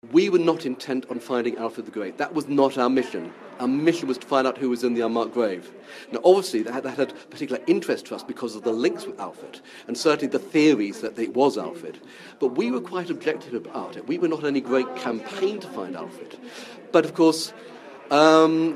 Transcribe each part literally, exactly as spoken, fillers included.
We were not intent on finding Alfred the Great. That was not our mission. Our mission was to find out who was in the unmarked grave. Now, obviously, that had, that had particular interest to us because of the links with Alfred, and certainly the theories that it was Alfred. But we were quite objective about it. We were not any great campaign to find Alfred. But, of course, um,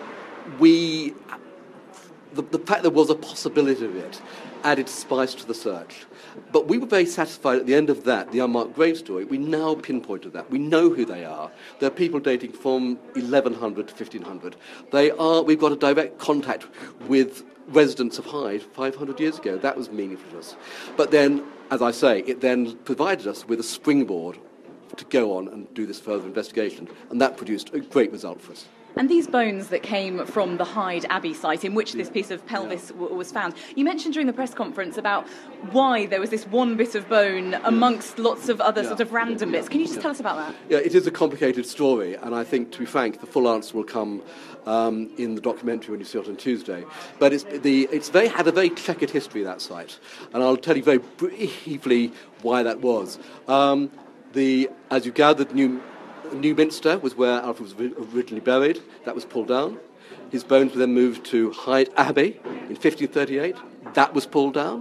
we... The, the fact there was a possibility of it added spice to the search. But we were very satisfied at the end of that, the unmarked grave story. We now pinpointed that. We know who they are. They're people dating from eleven hundred to fifteen hundred. They are. We've got a direct contact with residents of Hyde five hundred years ago. That was meaningful to us. But then, as I say, it then provided us with a springboard to go on and do this further investigation. And that produced a great result for us. And these bones that came from the Hyde Abbey site in which this piece of pelvis w- was found, you mentioned during the press conference about why there was this one bit of bone amongst lots of other yeah. sort of random bits. Can you just yeah. tell us about that? Yeah, it is a complicated story, and I think, to be frank, the full answer will come um, in the documentary when you see it on Tuesday. But it's, the, it's very, had a very checkered history, that site, and I'll tell you very briefly why that was. Um, the, as you gathered, New... New Minster was where Alfred was originally buried. That was pulled down. His bones were then moved to Hyde Abbey in fifteen thirty-eight. That was pulled down.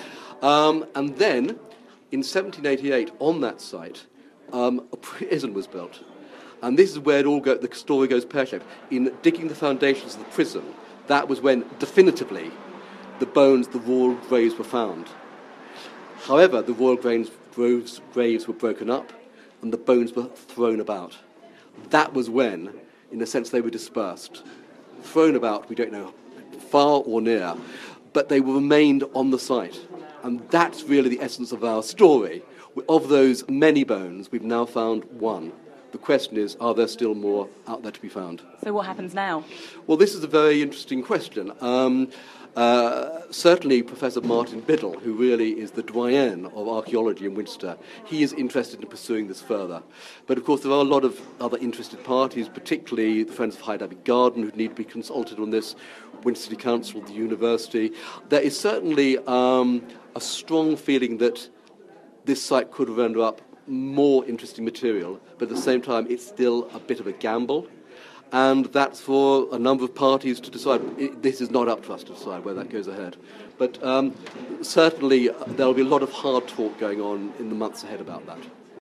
Um, and then, in seventeen eighty-eight, on that site, um, a prison was built. And this is where it all go, the story goes pear-shaped. In digging the foundations of the prison, that was when, definitively, the bones, the royal graves were found. However, the royal graves, graves, graves were broken up, and the bones were thrown about. That was when, in a sense, they were dispersed. Thrown about, we don't know, far or near, but they remained on the site. And that's really the essence of our story. Of those many bones, we've now found one. The question is, are there still more out there to be found? So what happens now? Well, this is a very interesting question. Um, Uh, certainly Professor Martin Biddle, who really is the doyen of archaeology in Winchester, he is interested in pursuing this further. But of course there are a lot of other interested parties, particularly the Friends of Hyde Abbey Garden, who need to be consulted on this, Winchester City Council, the university. There is certainly um, a strong feeling that this site could render up more interesting material, but at the same time it's still a bit of a gamble. And that's for a number of parties to decide. It, this is not up to us to decide where that goes ahead. But um, certainly there will be a lot of hard talk going on in the months ahead about that.